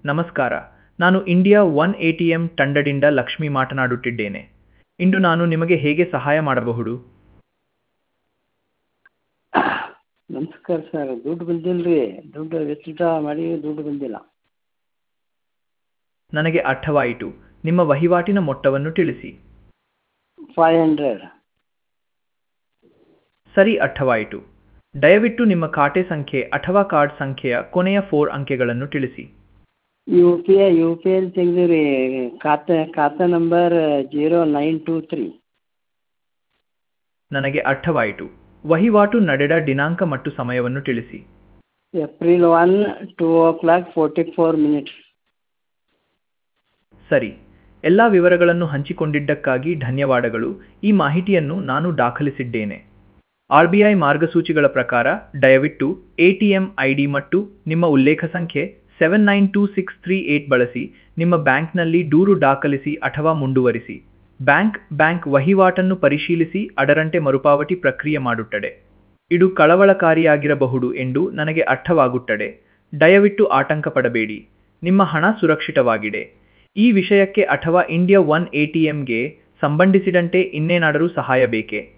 ನಮಸ್ಕಾರ. ನಾನು India one ATM ತಂಡದಿಂದ ಲಕ್ಷ್ಮಿ ಮಾತನಾಡುತ್ತಿದ್ದೇನೆ. ಇಂದು ನಾನು ನಿಮಗೆ ಹೇಗೆ ಸಹಾಯ ಮಾಡಬಹುದು? ನಮಸ್ಕಾರ ಸರ್, ದುಡ್ಡು ಬಂದಿಲ್ಲ ರೀ. ದುಡ್ಡು ವಿತ್ಡ್ರಾ ಮಾಡಿ ದುಡ್ಡು ಬಂದಿಲ್ಲ. ನನಗೆ ಅರ್ಥವಾಯಿತು. ನಿಮ್ಮ ವಹಿವಾಟಿನ ಮೊತ್ತವನ್ನು ತಿಳಿಸಿ. 500. ಸರಿ, ಅರ್ಥವಾಯಿತು. ದಯವಿಟ್ಟು ನಿಮ್ಮ ಖಾತೆ ಸಂಖ್ಯೆ ಅಥವಾ ಕಾರ್ಡ್ ಸಂಖ್ಯೆಯ ಕೊನೆಯ 4 ಅಂಕೆಗಳನ್ನು ತಿಳಿಸಿ. ಯು ಪಿ ಐ ತೆಗೆದು ರೀ. ಖಾತೆ ನಂಬರ್ 0923. ನನಗೆ ಅರ್ಥವಾಯಿತು. ವಹಿವಾಟು ನಡೆದ ದಿನಾಂಕ ಮತ್ತು ಸಮಯವನ್ನು ತಿಳಿಸಿ. April 1, 2:44. ಸರಿ, ಎಲ್ಲ ವಿವರಗಳನ್ನು ಹಂಚಿಕೊಂಡಿದ್ದಕ್ಕಾಗಿ ಧನ್ಯವಾದಗಳು. ಈ ಮಾಹಿತಿಯನ್ನು ನಾನು ದಾಖಲಿಸಿದ್ದೇನೆ. RBI ಮಾರ್ಗಸೂಚಿಗಳ ಪ್ರಕಾರ ದಯವಿಟ್ಟು ATM ID ಮತ್ತು ನಿಮ್ಮ ಉಲ್ಲೇಖ ಸಂಖ್ಯೆ 792638 ಬಳಸಿ ನಿಮ್ಮ ಬ್ಯಾಂಕ್ನಲ್ಲಿ ದೂರು ದಾಖಲಿಸಿ ಅಥವಾ ಮುಂದುವರಿಸಿ. ಬ್ಯಾಂಕ್ ವಹಿವಾಟನ್ನು ಪರಿಶೀಲಿಸಿ ಅದರಂತೆ ಮರುಪಾವತಿ ಪ್ರಕ್ರಿಯೆ ಮಾಡುತ್ತದೆ. ಇದು ಕಳವಳಕಾರಿಯಾಗಿರಬಹುದು ಎಂದು ನನಗೆ ಅರ್ಥವಾಗುತ್ತದೆ. ದಯವಿಟ್ಟು ಆತಂಕ ಪಡಬೇಡಿ. ನಿಮ್ಮ ಹಣ ಸುರಕ್ಷಿತವಾಗಿದೆ. ಈ ವಿಷಯಕ್ಕೆ ಅಥವಾ ಇಂಡಿಯಾ ಒನ್ ಎಟಿಎಂಗೆ ಸಂಬಂಧಿಸಿದಂತೆ ಇನ್ನೇನಾದರೂ ಸಹಾಯ ಬೇಕೇ?